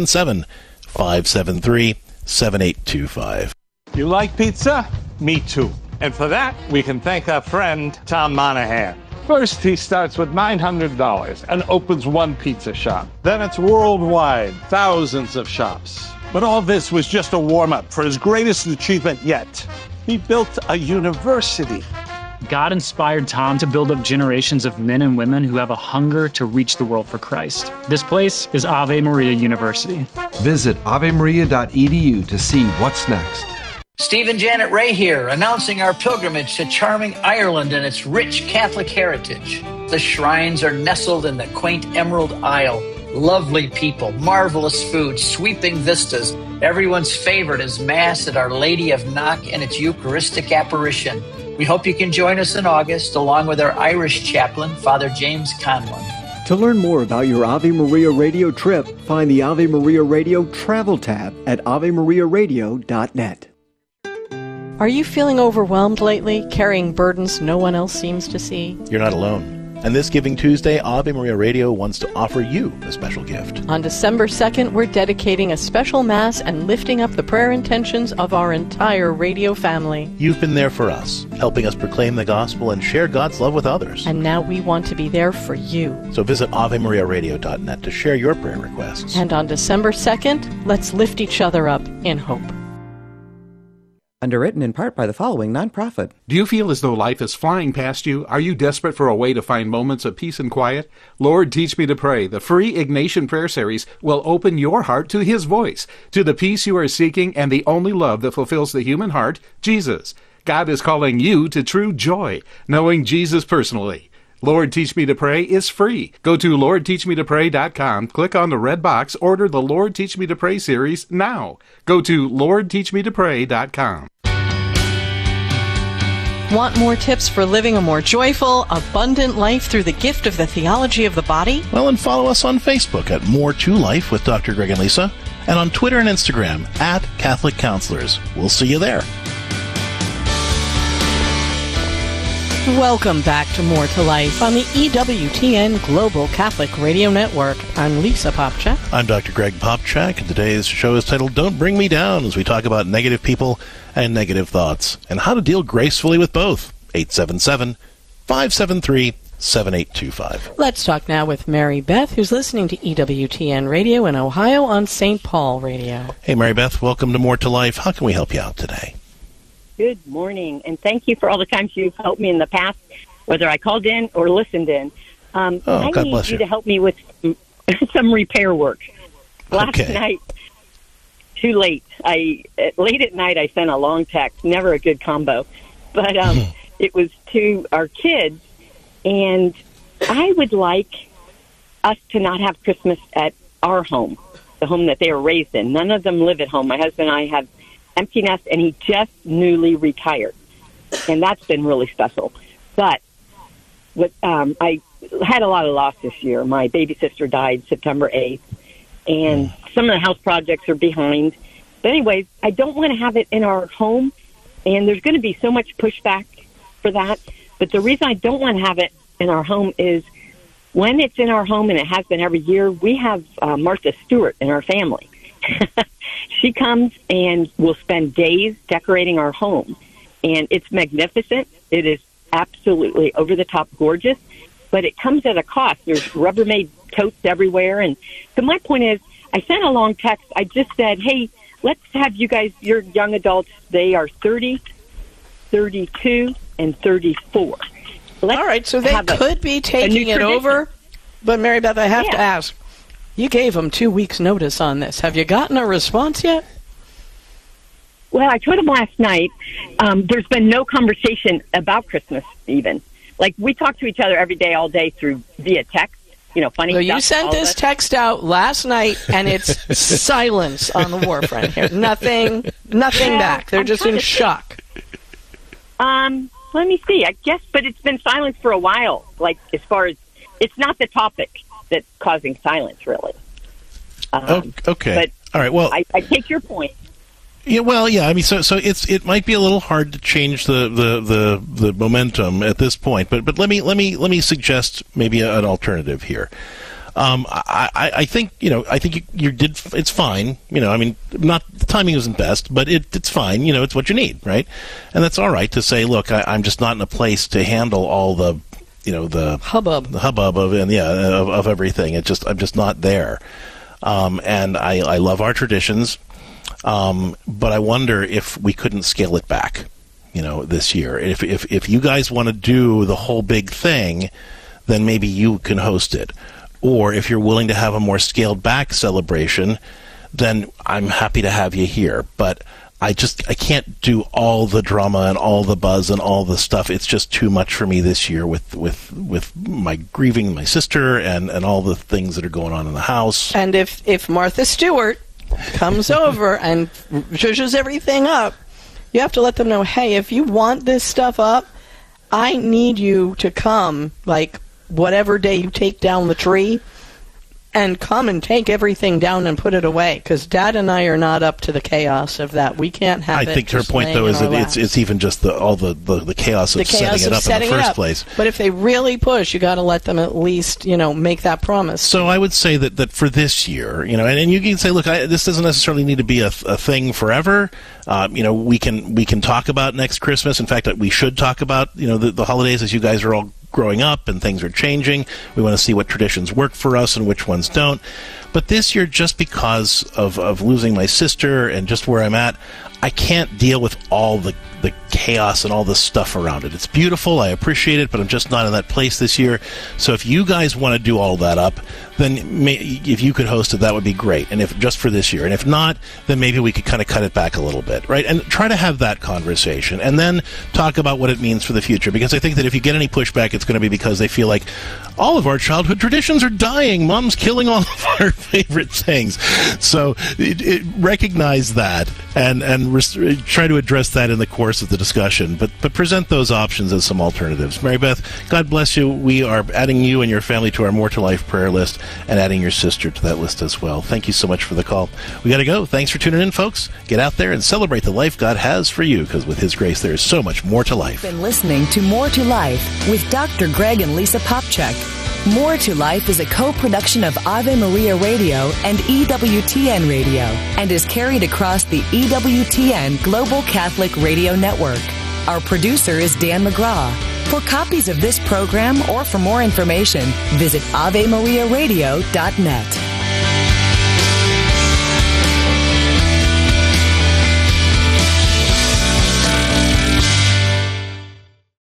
877-573-7825. You like pizza? Me too. And for that, we can thank our friend Tom Monahan. First, he starts with $900 and opens one pizza shop. Then it's worldwide, thousands of shops. But all this was just a warm-up for his greatest achievement yet. He built a university. God inspired Tom to build up generations of men and women who have a hunger to reach the world for Christ. This place is Ave Maria University. Visit avemaria.edu to see what's next. Steve and Janet Ray here, announcing our pilgrimage to charming Ireland and its rich Catholic heritage. The shrines are nestled in the quaint Emerald Isle. Lovely people, marvelous food, sweeping vistas. Everyone's favorite is Mass at Our Lady of Knock and its Eucharistic apparition. We hope you can join us in August, along with our Irish chaplain, Father James Conlon. To learn more about your Ave Maria Radio trip, find the Ave Maria Radio Travel tab at avemariaradio.net. Are you feeling overwhelmed lately, carrying burdens no one else seems to see? You're not alone. And this Giving Tuesday, Ave Maria Radio wants to offer you a special gift. On December 2nd, we're dedicating a special Mass and lifting up the prayer intentions of our entire radio family. You've been there for us, helping us proclaim the gospel and share God's love with others. And now we want to be there for you. So visit avemariaradio.net to share your prayer requests. And on December 2nd, let's lift each other up in hope. Underwritten in part by the following nonprofit. Do you feel as though life is flying past you? Are you desperate for a way to find moments of peace and quiet? Lord, Teach Me to Pray, the free Ignatian prayer series, will open your heart to His voice, to the peace you are seeking and the only love that fulfills the human heart, Jesus. God is calling you to true joy, knowing Jesus personally. Lord, Teach Me to Pray is free. Go to LordTeachMeToPray.com, click on the red box, order the Lord, Teach Me to Pray series now. Go to LordTeachMeToPray.com. Want more tips for living a more joyful, abundant life through the gift of the theology of the body? Well, and follow us on Facebook at More to Life with Dr. Greg and Lisa, and on Twitter and Instagram at Catholic Counselors. We'll see you there. Welcome back to More to Life on the EWTN Global Catholic Radio Network. I'm Lisa Popchak. I'm Dr. Greg Popchak, and today's show is titled Don't Bring Me Down, as we talk about negative people and negative thoughts, and how to deal gracefully with both. 877-573-7825. Let's talk now with Mary Beth, who's listening to EWTN Radio in Ohio on St. Paul Radio. Hey, Mary Beth, welcome to More to Life. How can we help you out today? Good morning, and thank you for all the times you've helped me in the past, whether I called in or listened in. I need you to help me with some repair work. Last night, too late. Late at night, I sent a long text, never a good combo, but it was to our kids, and I would like us to not have Christmas at our home, the home that they were raised in. None of them live at home. My husband and I have empty nest, and he just newly retired, and that's been really special. But I had a lot of loss this year. My baby sister died September 8th, and some of the house projects are behind. But anyways, I don't want to have it in our home, and there's going to be so much pushback for that. But the reason I don't want to have it in our home is when it's in our home, and it has been every year, we have Martha Stewart in our family. She comes and will spend days decorating our home, and it's magnificent. It is absolutely over-the-top gorgeous, but it comes at a cost. There's Rubbermaid totes everywhere, and so my point is, I sent a long text. I just said, hey, let's have you guys, you're young adults. They are 30, 32, and 34. All right, so they could be taking it over, but Mary Beth, I have to ask, you gave them 2 weeks' notice on this. Have you gotten a response yet? Well, I told them last night. There's been no conversation about Christmas even. Like, we talk to each other every day, all day via text. You know, funny so stuff. You sent this text out last night, and it's silence on the war front here. Nothing back. They're just in shock. Let me see. I guess, but it's been silence for a while. Like, as far as, it's not the topic that's causing silence, really. Okay. But all right. Well, I take your point. Yeah. Well, yeah. I mean, so it might be a little hard to change the momentum at this point, but let me suggest maybe an alternative here. I think you did. It's fine. I mean, not the timing isn't best, but it's fine. It's what you need, right? And that's all right to say, look, I'm just not in a place to handle all the hubbub of everything. I'm just not there. And I love our traditions, but I wonder if we couldn't scale it back, this year. If you guys want to do the whole big thing, then maybe you can host it. Or if you're willing to have a more scaled back celebration, then I'm happy to have you here. But I can't do all the drama and all the buzz and all the stuff. It's just too much for me this year with my grieving my sister and all the things that are going on in the house. And if Martha Stewart comes over and zhuzhes everything up, you have to let them know, hey, if you want this stuff up, I need you to come, like, whatever day you take down the tree, and come and take everything down and put it away, because Dad and I are not up to the chaos of that. We can't have it. I think her point, though, is that it's even just all the chaos of setting it up in the first place. But if they really push, you got to let them at least, make that promise. So I would say that for this year, and you can say, look, this doesn't necessarily need to be a thing forever. We can talk about next Christmas. In fact, we should talk about the holidays as you guys are all growing up and things are changing. We want to see what traditions work for us and which ones don't. But this year, just because of losing my sister and just where I'm at, I can't deal with all the chaos and all the stuff around it. It's beautiful. I appreciate it, but I'm just not in that place this year. So if you guys want to do all that up, then if you could host it, that would be great. And if just for this year, and if not, then maybe we could kind of cut it back a little bit, right? And try to have that conversation, and then talk about what it means for the future. Because I think that if you get any pushback, it's going to be because they feel like all of our childhood traditions are dying. Mom's killing all of our favorite things. So recognize that and try to address that in the course of the discussion, but present those options as some alternatives. Mary Beth, God bless you. We are adding you and your family to our More to Life prayer list and adding your sister to that list as well. Thank you so much for the call. We got to go. Thanks for tuning in, folks. Get out there and celebrate the life God has for you, because with His grace, there is so much more to life. You've been listening to More to Life with Dr. Greg and Lisa Popchak. More to Life is a co-production of Ave Maria Radio and EWTN Radio and is carried across the EWTN Global Catholic Radio Network. Our producer is Dan McGraw. For copies of this program or for more information, visit AveMariaRadio.net.